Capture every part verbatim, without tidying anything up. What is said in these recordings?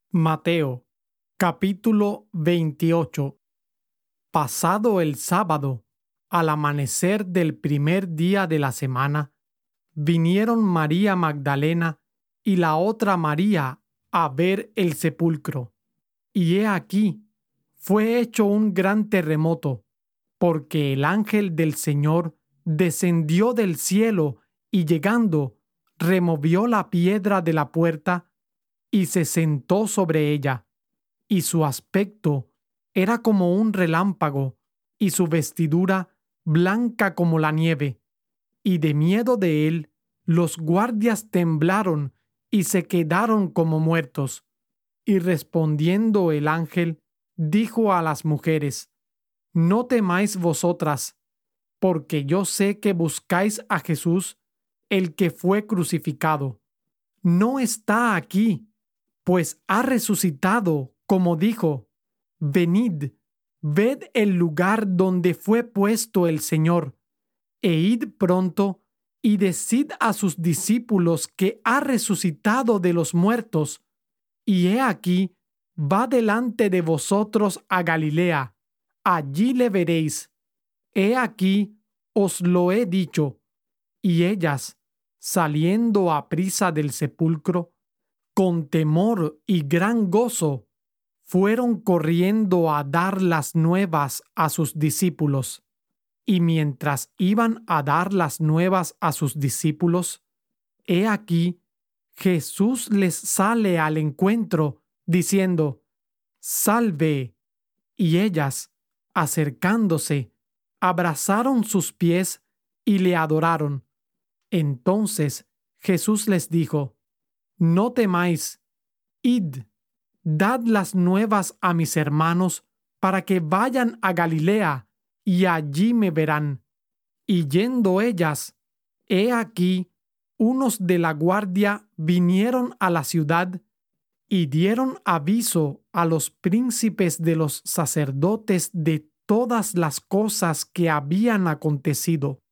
Mateo, capítulo veintiocho. Pasado el sábado, al amanecer del primer día de la semana, vinieron María Magdalena y la otra María a ver el sepulcro. Y he aquí, fue hecho un gran terremoto, porque el ángel del Señor descendió del cielo y llegando, removió la piedra de la puerta y se sentó sobre ella, y su aspecto era como un relámpago, y su vestidura blanca como la nieve. Y de miedo de él, los guardias temblaron y se quedaron como muertos. Y respondiendo el ángel, dijo a las mujeres: No temáis vosotras, porque yo sé que buscáis a Jesús, el que fue crucificado. No está aquí, pues ha resucitado, como dijo. Venid, ved el lugar donde fue puesto el Señor, e id pronto y decid a sus discípulos que ha resucitado de los muertos, y he aquí, va delante de vosotros a Galilea, allí le veréis. He aquí, os lo he dicho. Y ellas, saliendo a prisa del sepulcro, con temor y gran gozo, fueron corriendo a dar las nuevas a sus discípulos. Y mientras iban a dar las nuevas a sus discípulos, he aquí, Jesús les sale al encuentro, diciendo: Salve. Y ellas, acercándose, abrazaron sus pies y le adoraron. Entonces Jesús les dijo: No temáis, id, dad las nuevas a mis hermanos para que vayan a Galilea, y allí me verán. Y yendo ellas, he aquí, unos de la guardia vinieron a la ciudad y dieron aviso a los príncipes de los sacerdotes de todas las cosas que habían acontecido.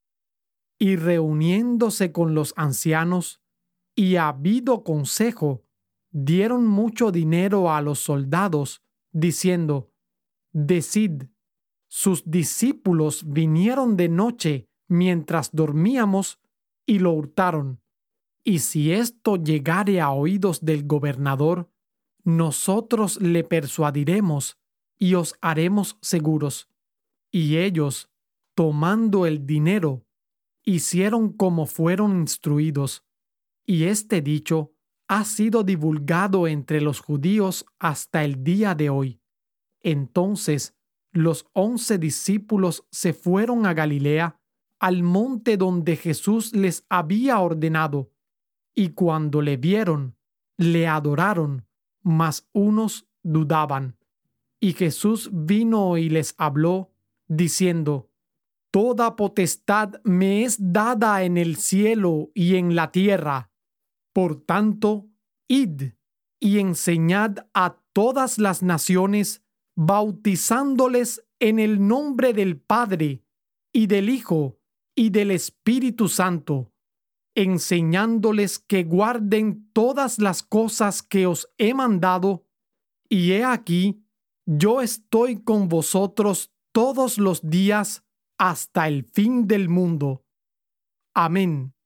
Y reuniéndose con los ancianos, y habido consejo, dieron mucho dinero a los soldados, diciendo: Decid, sus discípulos vinieron de noche mientras dormíamos y lo hurtaron. Y si esto llegare a oídos del gobernador, nosotros le persuadiremos y os haremos seguros. Y ellos, tomando el dinero, hicieron como fueron instruidos. Y este dicho ha sido divulgado entre los judíos hasta el día de hoy. Entonces los once discípulos se fueron a Galilea, al monte donde Jesús les había ordenado. Y cuando le vieron, le adoraron, mas unos dudaban. Y Jesús vino y les habló, diciendo: Toda potestad me es dada en el cielo y en la tierra. Por tanto, id y enseñad a todas las naciones, bautizándoles en el nombre del Padre, y del Hijo, y del Espíritu Santo, enseñándoles que guarden todas las cosas que os he mandado, y he aquí, yo estoy con vosotros todos los días hasta el fin del mundo. Amén.